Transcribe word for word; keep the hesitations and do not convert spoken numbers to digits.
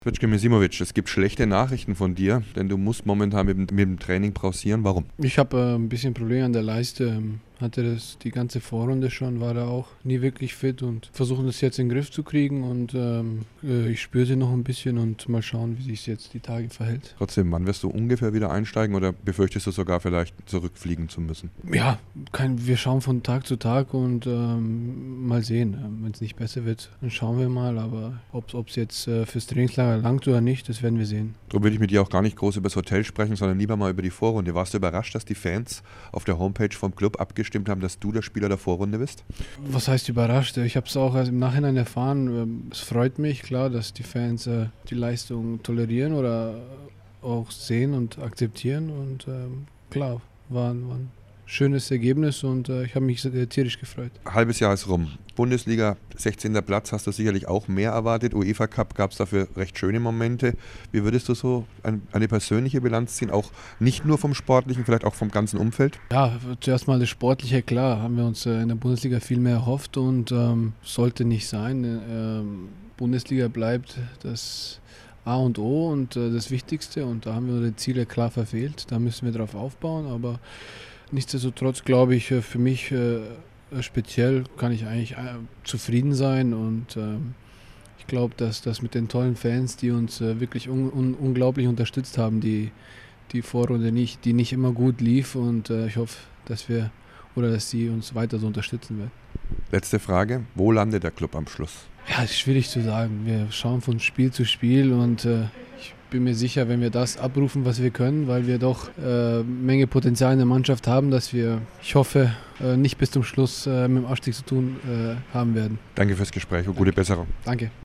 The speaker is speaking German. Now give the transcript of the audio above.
Cvetko Misimovic, es gibt schlechte Nachrichten von dir, denn du musst momentan mit, dem- mit dem Training pausieren. Warum? Ich habe äh, ein bisschen Probleme an der Leiste. Ähm, Hatte das die ganze Vorrunde schon, war da auch nie wirklich fit und versuchen das jetzt in den Griff zu kriegen. Und ähm, äh, ich spüre sie noch ein bisschen und mal schauen, wie sich es jetzt die Tage verhält. Trotzdem, wann wirst du ungefähr wieder einsteigen oder befürchtest du sogar vielleicht zurückfliegen zu müssen? Ja, kein, wir schauen von Tag zu Tag und ähm, mal sehen. Ähm, Wenn es nicht besser wird, dann schauen wir mal. Aber ob es jetzt äh, fürs Trainingslager langt oder nicht, das werden wir sehen. Darum will ich mit dir auch gar nicht groß über das Hotel sprechen, sondern lieber mal über die Vorrunde. Warst du überrascht, dass die Fans auf der Homepage vom Club abgestimmt haben, dass du der Spieler der Vorrunde bist? Was heißt überrascht? Ich habe es auch erst im Nachhinein erfahren. Ähm, Es freut mich, klar, dass die Fans äh, die Leistung tolerieren oder auch sehen und akzeptieren. Und ähm, klar, war, ein- war ein schönes Ergebnis und äh, ich habe mich sehr- tierisch gefreut. Halbes Jahr ist rum. Bundesliga, sechzehnter Platz, hast du sicherlich auch mehr erwartet. UEFA Cup gab es dafür recht schöne Momente. Wie würdest du so ein, eine persönliche Bilanz ziehen, auch nicht nur vom Sportlichen, vielleicht auch vom ganzen Umfeld? Ja, zuerst mal das Sportliche, klar, haben wir uns äh, in der Bundesliga viel mehr erhofft und ähm, sollte nicht sein. Ähm, Bundesliga bleibt das A und O und äh, das Wichtigste und da haben wir unsere Ziele klar verfehlt. Da müssen wir drauf aufbauen, aber nichtsdestotrotz glaube ich, äh, für mich äh, speziell kann ich eigentlich äh, zufrieden sein und ähm, ich glaube, dass das mit den tollen Fans, die uns äh, wirklich un un unglaublich unterstützt haben, die die Vorrunde nicht, die nicht immer gut lief und äh, ich hoffe, dass wir oder dass sie uns weiter so unterstützen werden. Letzte Frage, wo landet der Club am Schluss? Ja, ist schwierig zu sagen. Wir schauen von Spiel zu Spiel und äh, ich bin mir sicher, wenn wir das abrufen, was wir können, weil wir doch äh, Menge Potenzial in der Mannschaft haben, dass wir, ich hoffe, äh, nicht bis zum Schluss äh, mit dem Abstieg zu tun äh, haben werden. Danke fürs Gespräch und gute Besserung. Danke.